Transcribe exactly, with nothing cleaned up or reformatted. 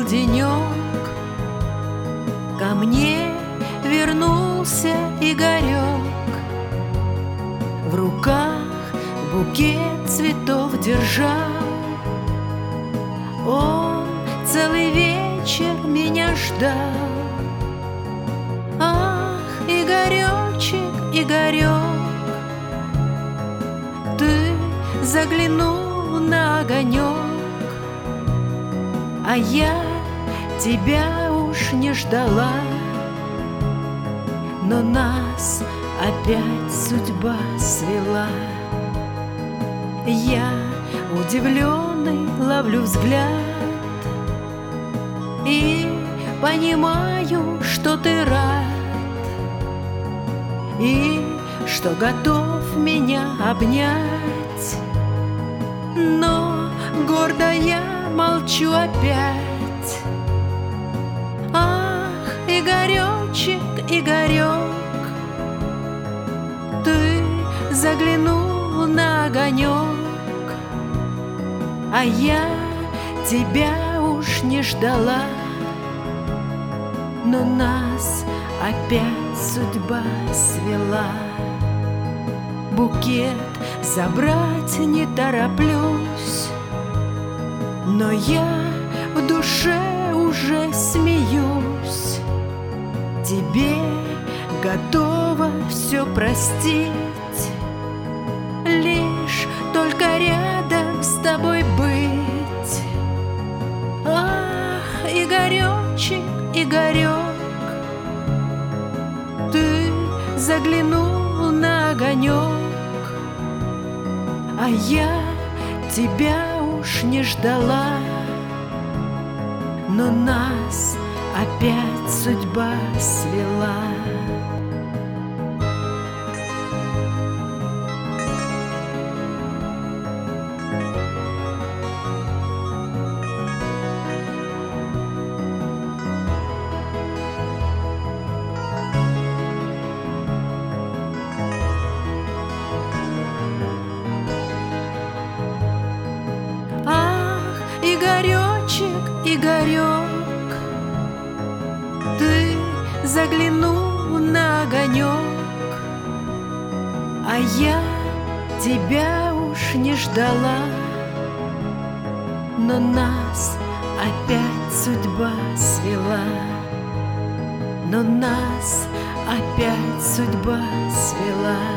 был денек, ко мне вернулся Игорек. В руках букет цветов держал. Он целый вечер меня ждал. Ах, Игоречек, Игорек, ты заглянул на огонек, а я тебя уж не ждала. Но нас опять судьба свела. Я, удивленный, ловлю взгляд и понимаю, что ты рад, и что готов меня обнять. Но гордо я молчу опять. Ах, Игоречек, Игорек, ты заглянул на огонек, а я тебя уж не ждала. Но нас опять судьба свела. Букет забрать не тороплюсь, но я в душе уже смеюсь. Тебе готова все простить, лишь только рядом с тобой быть. Ах, Игоречек, Игорек, ты заглянул на огонек, а я тебя уж не ждала. Но нас опять судьба свела. Игоречек, Игорек, ты заглянул на огонек, а я тебя уж не ждала. Но нас опять судьба свела. Но нас опять судьба свела.